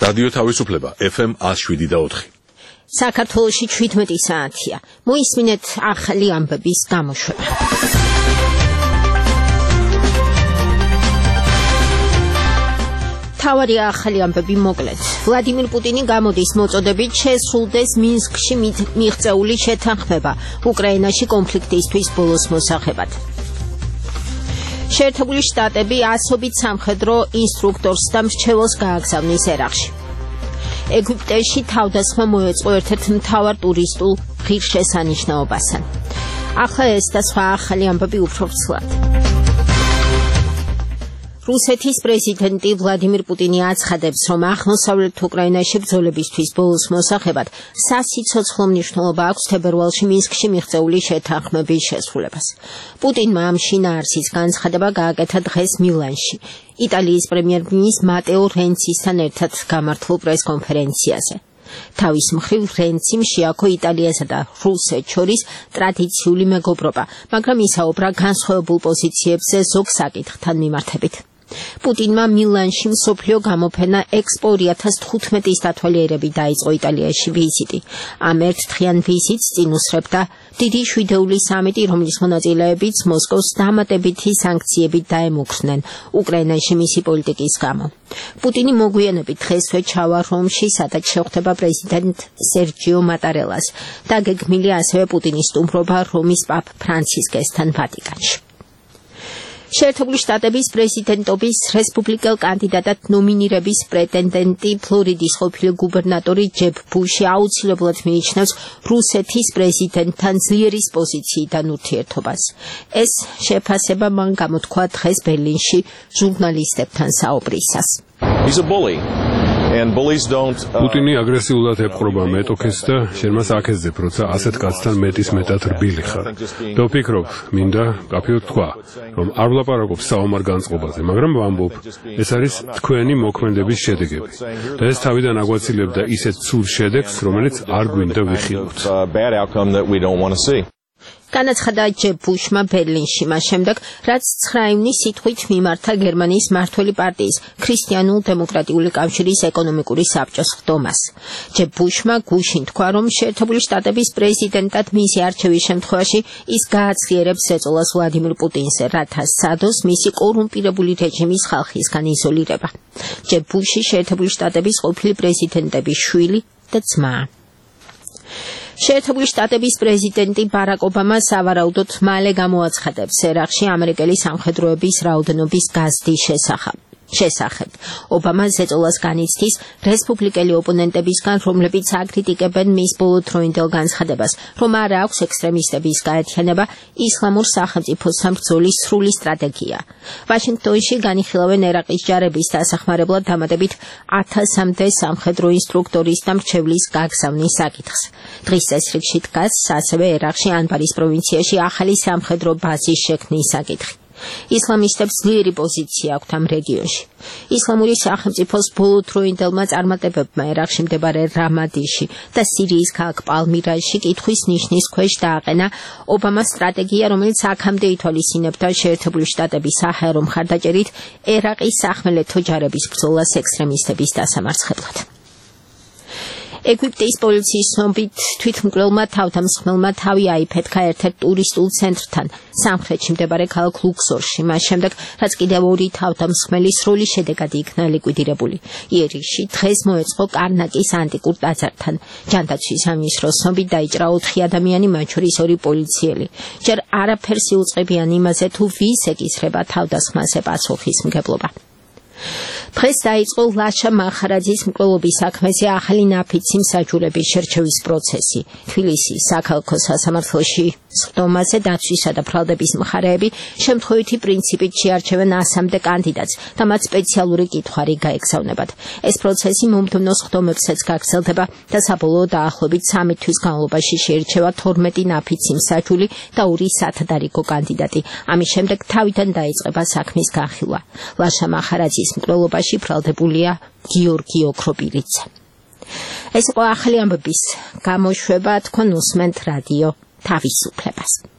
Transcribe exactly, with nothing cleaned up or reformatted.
რადიო თავისუფლება F M one oh seven და four. საქართველოში seventeen საათია. მოისმინეთ ახალი ამბების გამოშვება. თავარი ახალი ამბები მოკლედ. ვლადიმირ პუტინი გამოდის მოწოდებით შესრულდეს მინსკში მიღწეული შეთანხმება უკრაინაში კონფლიქტისთვის ბოლოს მოსახებად. შეერთებული შტატები ასობით სამხედრო ინსტრუქტორს და მრჩეველს გააგზავნის ერაყში. ეგვიპტეში თავდასხმა მოეწყო ერთ-ერთ მთავარ ტურისტულ ღირსშესანიშნაობასთან. ახლა ეს და სხვა ახალი ამბები უფრო ვრცლად. რუსეთის პრეზიდენტი ვლადიმირ პუტინი აცხადებს, რომ აღმოსავლეთ უკრაინაში ბრძოლებისთვის ბოლოს მოსახებად სასიცოცხლო მნიშვნელობა აქვს თებერვალში მინსკში მიღწეული შეთანხმების შესრულებას. პუტინმა ამ შინაარსის განცხადება გააკეთა დღეს მილანში, იტალიის პრემიერ-მინისტრ მატეო რენცისთან ერთად გამართულ პრესკონფერენციაზე. თავის მხრივ რენციმ შეაქო იტალიასა და რუსეთს შორის ტრადიციული მეგობრობა, მაგრამ ისაუბრა განსხვავებულ პოზიციებზე ზოგ საკითხთან მიმართებით. პუტინმა მილანში მსოფლიო გამოფენა ექსპო two thousand fifteen-ის დათვალიერებით დაიწყო იტალიაში ვიზიტი. ამ ერთდღიან ვიზიტს წინ უსწრებდა დიდი შვიდეული სამიტი, რომლის მონაწილეებიც მოსკოვს დამატებითი სანქციებით დაემუქრნენ უკრაინაში მისი პოლიტიკის გამო. პუტინი მოგვიანებით დღესვე ჩავა რომში, სადაც შეხვდება პრეზიდენტ სერჯიო მატარელას. დაგეგმილია ასევე პუტინის სტუმრობა რომის პაპ ფრანცისკესთან ვატიკანში. შეერთებული შტატების პრეზიდენტობის რესპუბლიკელ კანდიდატად ნომინირების პრეტენდენტი ფლორიდის ყოფილი გუბერნატორი ჯებ ბუში აუცილებლად მიიჩნევს რუსეთის პრეზიდენტთან ძლიერის პოზიციიდან ურთიერთობას. ეს შეფასება მან გამოთქვა დღეს ბერლინში ჟურნალისტებთან საუბრისას. He's a bully. პუტინი აგრესიულად ეპყრობა მეტოქეს და შენ მას აკეცდებ, როცა ასეთ კაცთან მეტის მეტად რბილი ხარ. და ვფიქრობ, მინდა კაფეოდ თქვა, რომ არ ვლაპარაკობ საომარ განწყობაზე, მაგრამ ვამბობ, ეს არის თქვენი მოქმედების შედეგები. და ეს თავიდან აგვაცილებდა ისეთ ცუდ შედეგს, რომელიც არ გვინდა ვიხილოთ. განაცხადა ჯებ ბუშმა ბერლინში, მას შემდეგ, რაც ცხრა ივნის სიტყვით მიმართა გერმანიის მმართველი პარტიის ქრისტიანულ-დემოკრატიული კავშირის ეკონომიკური საბჭოს ხდომას. ჯებ ბუშმა გუშინ თქვა, რომ შეერთებული შტატების პრეზიდენტად მისი არჩევის შემთხვევაში ის გააძლიერებს ეწოლას ვლადიმირ პუტინზე, რათა სცადოს მისი კორუმპირებული რეჟიმის ხალხისგან იზოლირება. ჯებ ბუში შეერთებული შტატების ყოფილი პრეზიდენტების შვილი და ძმა. შეერთებული შტატების პრეზიდენტი ბარაკ ობამა სავარაუდოდ მალე გამოაცხადებს ერაყში ამერიკელი სამხედროების რაოდენობის გაზრდის შესახებ. შესახებ. ობამა ზეწოლას განიცდის რესპუბლიკელი ოპონენტებისგან, რომლებიც აკრიტიკებენ მის ბოლოდროინდელ განცხადებას, რომ არ აქვს ექსტრემისტების გაერთიანება ისლამურ სახელმწიფოსთან ბრძოლის სრული სტრატეგია. ვაშინგტონში განიხილავენ ერაყის ჯარების დასახმარებლად დამატებით ათასამდე სამხედრო ინსტრუქტორის და მრჩევლის გაგზავნის საკითხს. დღის წესრიგში დგას ასევე ერაყში ანბარის პროვინციაში ახალი სამხედრო ბაზის შექმნის საკითხი. ისლამისტებს ძლიერი პოზიცია აქვთ ამ რეგიონში. ისლამური სახელმწიფოს ბოლოდროინდელმა წარმატებებმა ერაყში მდებარე რამადიში და სირიის ქალაქ პალმირაში კითხვის ნიშნის ქვეშ დააყენა ობამას სტრატეგია, რომელიც აქამდე ითვალისწინებდა შეერთებული შტატების საჰაერო მხარდაჭერით ერაყის სახმელეთო ჯარების ბრძოლას ექსტრემისტების დასამარცხებლად. ეგვიპტის პოლიციის ცნობით თვითმკვლელმა თავდამსხმელმა თავი აიფეთქა ერთ-ერთ ტურისტულ ცენტრთან სამხრეთში მდებარე ქალაქ ლუქსორში, მას შემდეგ, რაც კიდევ ორი თავდამსხმელი სრული შედეგად იქნა ლიკვიდირებული. იერიში დღეს მოეწყო კარნაკის ანტიკურ ტაძართან. ჯანდაცვის სამინისტროს ცნობით დაიჭრა ოთხი ადამიანი, მათ შორის ორი პოლიციელი. ჯერ არაფერს იუწყებიან იმაზე, თუ ვის ეკისრება თავდასხმაზე პასუხისმგებლობა. დღეს დაიწყო ლაშა მახარაძის მკვლელობის საქმეზე ახალი ნაფიცი მსაჯულების შერჩევის პროცესი. თბილისის საქალაქო სასამართლოში სხდომაზე დაცვისა და ბრალდების მხარეები შემთხვევითი პრინციპით შეარჩევენ ასამდე კანდიდატს და მათ სპეციალური კითხვარი გაეგზავნებათ. ეს პროცესი მომდევნო სხდომებსაც გაგრძელდება და საბოლოო დაახლოებით სამი თვის განმავლობაში შეირჩევა თორმეტი ნაფიცი მსაჯული და ორი სათადარიგო კანდიდატი. ამის შემდეგ თავიდან დაიწყება საქმის განხილვა. ლაშა მახარაძის მკვლელობაში ბრალდებულია გიორგი ოქროპირიძე. ეს იყო ახალი ამბების გამოშვება, თქვენ უსმენთ რადიო თავისუფლებას.